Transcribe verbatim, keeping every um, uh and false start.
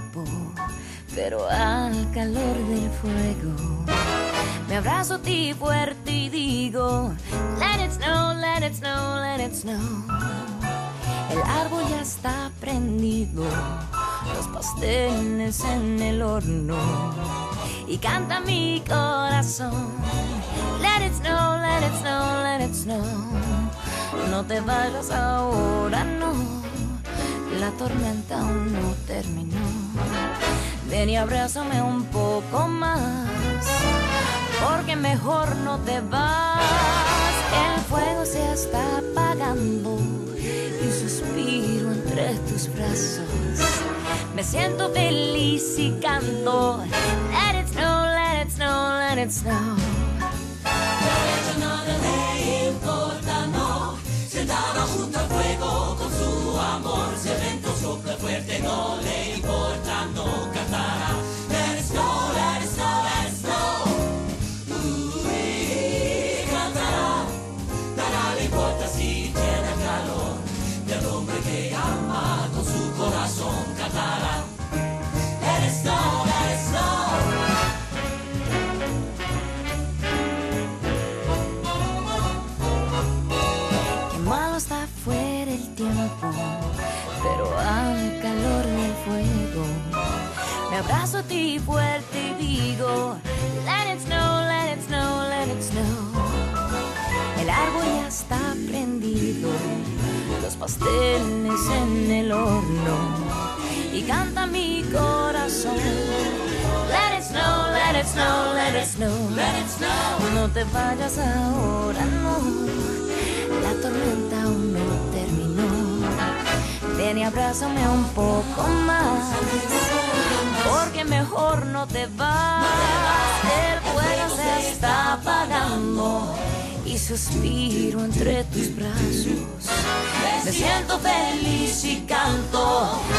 tiempo, pero al calor del fuego me abrazo a ti fuerte y digo, let it snow, let it snow, let it snow. El árbol ya está prendido, los pasteles en el horno, y canta mi corazón, let it snow, let it snow, let it snow. No te vayas ahora, no, la tormenta aún no terminó. Ven y abrázame un poco más, porque mejor no te vas. El fuego se está apagando y un suspiro entre tus brazos. Me siento feliz y canto, let it snow, let it snow, let it snow. No le importa, no, sentada junto al fuego con su amor. Si el viento sopla fuerte, no le importa, no cantará. Let it snow, let it snow, let it snow. Uy, cantará, nada le importa si tiene calor. Del hombre que ama con su corazón cantará. Let it snow, let it snow. Está fuera el tiempo, pero al calor del fuego me abrazo a ti fuerte y digo, let it snow, let it snow, let it snow. El árbol ya está prendido, los pasteles en el horno, y canta mi corazón, let it snow, let it snow, let it snow, let it snow. No te vayas ahora, no, la tormenta aún no terminó. Ven y abrázame un poco más, porque mejor no te vas. El fuego se está apagando y suspiro entre tus brazos. Me siento feliz y canto,